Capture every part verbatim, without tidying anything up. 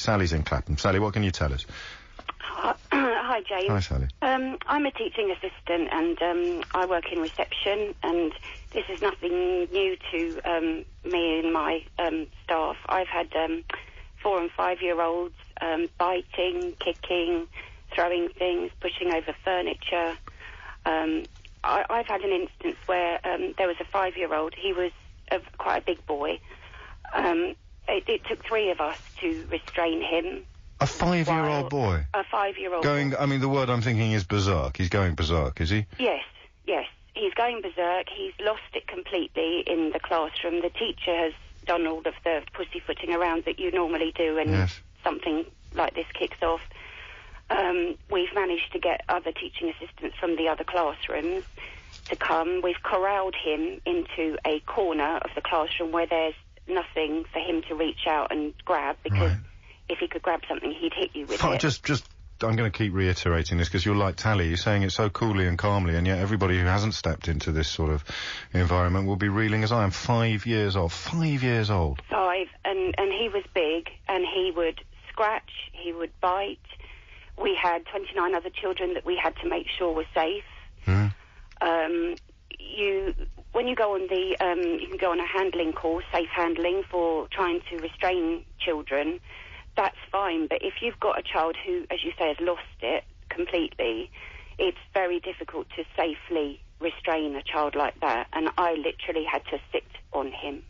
Sally's in Clapham. Sally, what can you tell us? Hi, hi, James. Hi, Sally. Um, I'm a teaching assistant and um, I work in reception, and this is nothing new to um, me and my um, staff. I've had um, four and five-year-olds um, biting, kicking, throwing things, pushing over furniture. Um, I, I've had an instance where um, there was a five-year-old. He was a, quite a big boy. Um, it, it took three of us to restrain him. A five-year-old boy? A five-year-old Going, boy. I mean, the word I'm thinking is berserk. He's going berserk, is he? Yes, yes. He's going berserk. He's lost it completely in the classroom. The teacher has done all of the pussyfooting around that you normally do when Yes. something like this kicks off. Um, we've managed to get other teaching assistants from the other classrooms to come. We've corralled him into a corner of the classroom where there's nothing for him to reach out and grab, because Right. if he could grab something, he'd hit you with F- it. Just, just, I'm going to keep reiterating this because you're like Tally. You're saying it so coolly and calmly, and yet everybody who hasn't stepped into this sort of environment will be reeling as I am. Five years old. Five years old. Five, and, and he was big, and he would scratch, he would bite. We had twenty-nine other children that we had to make sure were safe. Mm. Um, you, when you go on the, um, you can go on a handling course, safe handling, for trying to restrain children. That's fine, but if you've got a child who, as you say, has lost it completely, it's very difficult to safely restrain a child like that. And I literally had to sit on him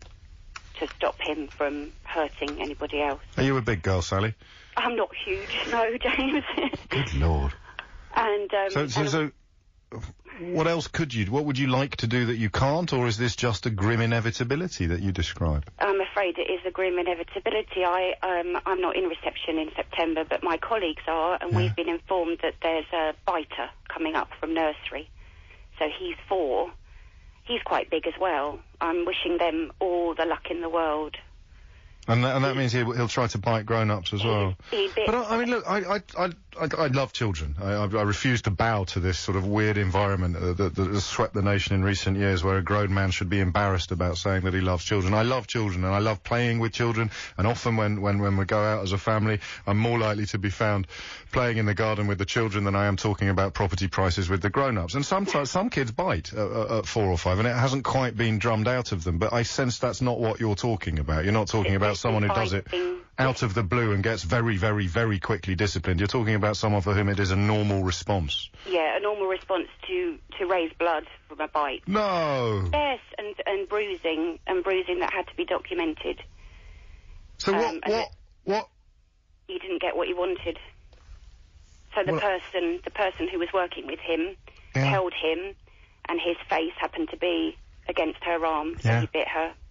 to stop him from hurting anybody else. Are you a big girl, Sally? I'm not huge, no, James. Good Lord. And, um, So, so, and so, what else could you, what would you like to do that you can't, or is this just a grim inevitability that you describe? I'm afraid it is a grim inevitability. I, um, I'm not in reception in September, but my colleagues are, and Yeah. we've been informed that there's a biter coming up from nursery. So he's four. He's quite big as well. I'm wishing them all the luck in the world. And that, and that means he'll, he'll try to bite grown-ups as well. He, he bit, But I, I mean, look, I, I, I, I, I love children. I, I, I refuse to bow to this sort of weird environment uh, that, that has swept the nation in recent years, where a grown man should be embarrassed about saying that he loves children. I love children, and I love playing with children. And often, when, when, when we go out as a family, I'm more likely to be found playing in the garden with the children than I am talking about property prices with the grown-ups. And sometimes some kids bite uh, uh, at four or five, and it hasn't quite been drummed out of them. But I sense that's not what you're talking about. You're not talking about someone who does it out of the blue and gets very, very, very quickly disciplined. You're talking about someone for whom it is a normal response. Yeah, a normal response to, to raise blood from a bite. No! Yes, and, and bruising, and bruising that had to be documented. So Um, what, and what, it- what? He didn't get what he wanted. So the Well- person, the person who was working with him, Yeah. held him, and his face happened to be against her arm, so Yeah. he bit her.